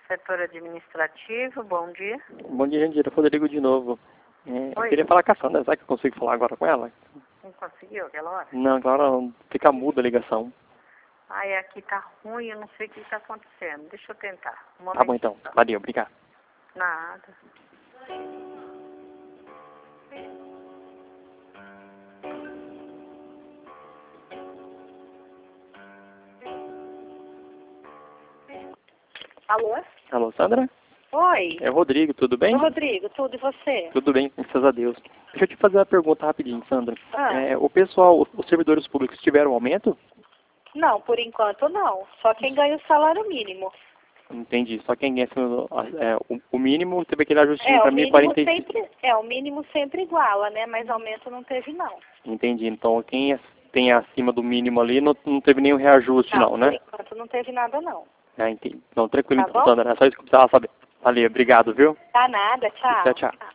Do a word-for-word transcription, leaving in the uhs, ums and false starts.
Setor administrativo, bom dia. Bom dia, Jandira. Rodrigo de novo. É, eu Oi. queria falar com a Sandra. Será que eu consigo falar agora com ela? Não conseguiu aquela hora? Não, agora fica muda a ligação. Ai, aqui tá ruim, eu não sei o que está acontecendo. Deixa eu tentar. Um Tá bom, então. momentinho só. Valeu, obrigado. Nada. Alô? Alô, Sandra? Oi. É o Rodrigo, tudo bem? Ô, Rodrigo, tudo e você? Tudo bem, graças a Deus. Deixa eu te fazer uma pergunta rapidinho, Sandra. Ah. É, o pessoal, os servidores públicos tiveram aumento? Não, por enquanto não. Só quem ganha o salário mínimo. Entendi. Só quem ganha é, o, o mínimo teve aquele ajustinho É, para o mim, mínimo quarenta e cinco. sempre, é, o mínimo sempre iguala, né? Mas aumento não teve não. Entendi. Então quem é- tem acima do mínimo ali não, não teve nenhum reajuste, não, Por né? enquanto não teve nada não. É, entendi. Não, tranquilo Tá então, bom? Sandra. É só isso que eu precisava saber. Valeu, obrigado, viu? Tá nada, tchau. Tchau, tchau.